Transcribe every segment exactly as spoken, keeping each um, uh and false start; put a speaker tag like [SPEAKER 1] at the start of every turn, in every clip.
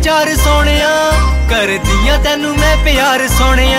[SPEAKER 1] विचार सोनिया, कर दिया तेनू मैं प्यार सोनिया।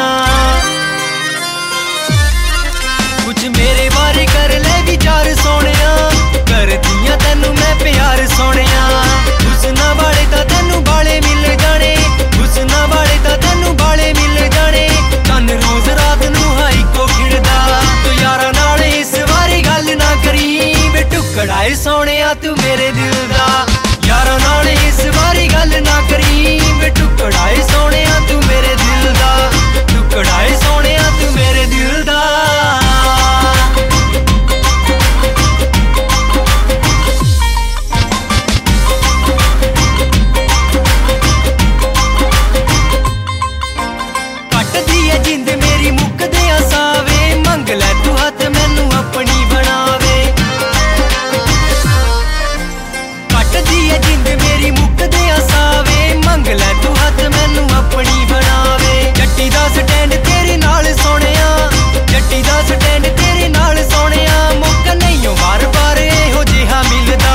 [SPEAKER 1] कुछ मेरे बारे कर ले विचार सोनिया, कर दिया तेनू मैं प्यार सोनिया। हुस्ना वाले तां तेनू बाले मिल जाने, हुस्ना वाले तां तेनू बाले मिल जाने। चन रोज रात नू हाई को खिड़दा, तू यारा नाल इस बारी गल ना करी वे टुकड़ाए सोनिया तू मेरे दिल दा। यारा नाल इस बारी गल ना करी वे टुकड़ाए सोनिया तू मेरे दिल दा, टुकड़ाए सोनिया तू मेरे दिल दा। जिंद मेरी मुकदे सावे, मंग लै तू हथ मैनू अपनी बनावे। कट दी है जिंद मेरी मुकदे सावे, मंग लै तू हथ मैनू अपनी बनावे। जट्टी दा स्टैंड तेरे नाल सोनिया, जट्टी दा स्टैंड तेरे नाल सोनिया। मुक नहीं हो बार बार इहो जिहा मिलदा,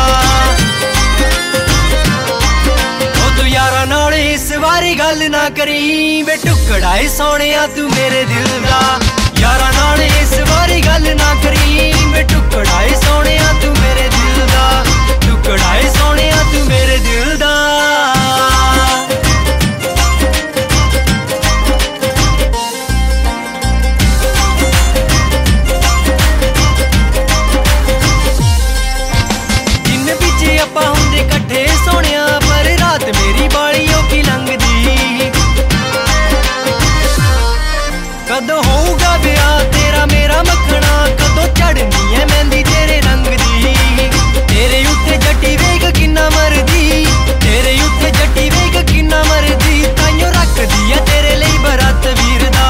[SPEAKER 1] ओ तू यारा नाल इस बारी गल ना करी वे टुकड़ाए सोनिया तू मेरे दिल दा। यारा नाल इस बारी गल ना करी वे टुकड़ाए सोनिया तू मेरे दिल दा, टुकड़ाए सोनिया तू मेरे दिल दा। दिन पिछे आपां हुंदे कट्ठे सोनिया, पर रात मेरी बाली औखी लंघदी। कदों होऊगा ब्याह तेरा मेरा मखना, कदों चढ़नी है मेहंदी तेरे रंग दी। तेरे उत्ते जट्टी वेख किन्ना मरदी, तेरे उत्ते जट्टी वेख किन्ना मरदी। ताइयों रख दिया तेरे लिए बरात वीर दा,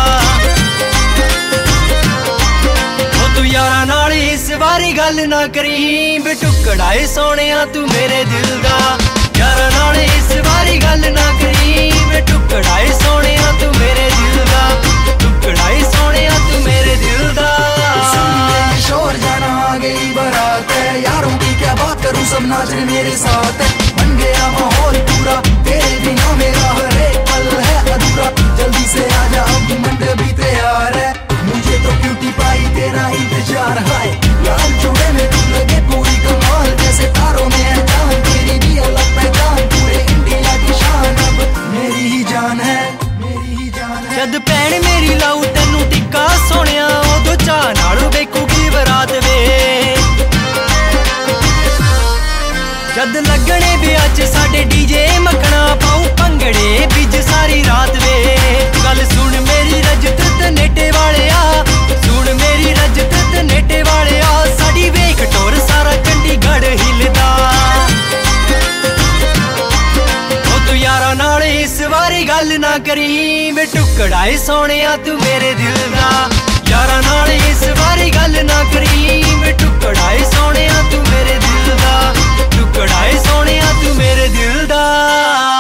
[SPEAKER 1] ओ तू यारा नाल इस बारी गल ना करी वे टुकड़ाए सोनिया तू मेरे दिल दा। यारा नाल इस बारी गल ना करी वे टुकड़ाए सोनिया तू मेरे दिल दा, टुकड़ाए सोनिया तू मेरे दिल दा।
[SPEAKER 2] शोर जाना आ गई बारात है, यारों की क्या बात करूं सब नाच रहे मेरे साथ है। बन गया माहौल पूरा तेरे बिना मेरा हर एक पल है अधूरा। जल्दी से आजा अब मंडप भी तैयार है, मुझे तो ब्यूटी पाई तेरा इंतजार है। लाल जोड़े में तू लगे पूरी कमाल, जैसे तारों में है जान तेरी भी अलग पहचान। पूरे इंडिया की शान अब मेरी ही जान है, मेरी ही जान है।
[SPEAKER 1] जद भैन मेरी लाऊ तेनू टिक्का सोनिया, उदों चाह नाल वेखूगी बरात वे। जद लगने ब्याह च साडे डीजे मखना, पाऊं भंगड़े बिज सारी रात वे। गल सुन मेरी रजत तनेटे वाले आ, सुन मेरी रजत तनेटे वाले आ। साडी वेख टोर सारा चंडीगढ़ हिलदा, ओ तू यारा नाल इस बारी गल ना करी वे टुकड़ाए सोनिया तू मेरे दिल दा। यारा नाल इस बारी गल ना करी वे टुकड़ाए सोनिया तू मेरे दिल दा, टुकड़ाए सोनिया तू मेरे दिल दा।